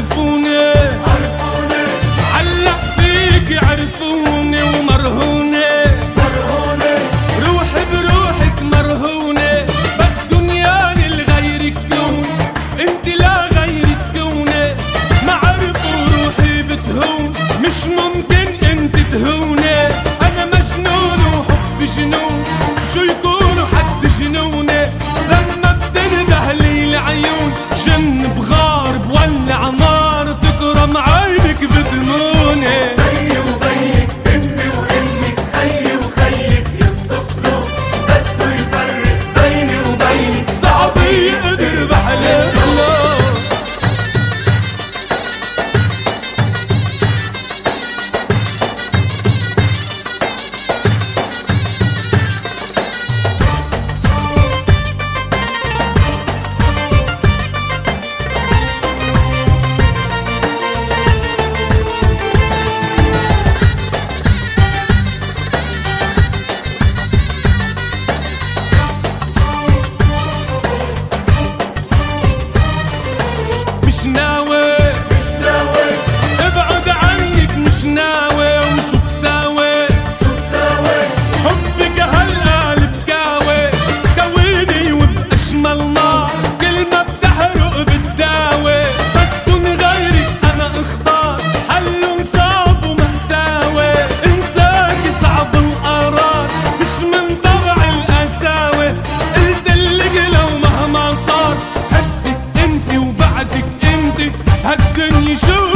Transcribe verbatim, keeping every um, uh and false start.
عرفوني عرفوني علق فيكي عرفوني ومرهوني مرهوني روحي بروحك مرهوني بس دنياني لغيرك كون انت لا غيرك كوني ما عرفوا روحي بتهون مش ممكن انت تهوني انا مجنون وحبي جنون شو يكونوا حد جنوني لما بتنده لي العيون جن بغار بولع نار تكرم عينك بدموني بيي وبيك امي وامك خيي وخيك يصطفلوا بده يفرق بيني وبينك صعب يقدر بحلف الله مش ناوي مش ناوي ابعد عنك مش ناوي وشو بساوي شو بساوي حبك هالقلب كاوي كويني وبأشمل نار كل ما بتحرق بتداوي بدون غيرك انا اختار حل صعب ومأساوي انساكي صعب القرار مش من طبع القساوي قلتلك لو مهما صار حبك انت وبعدك انت هالدنيا شو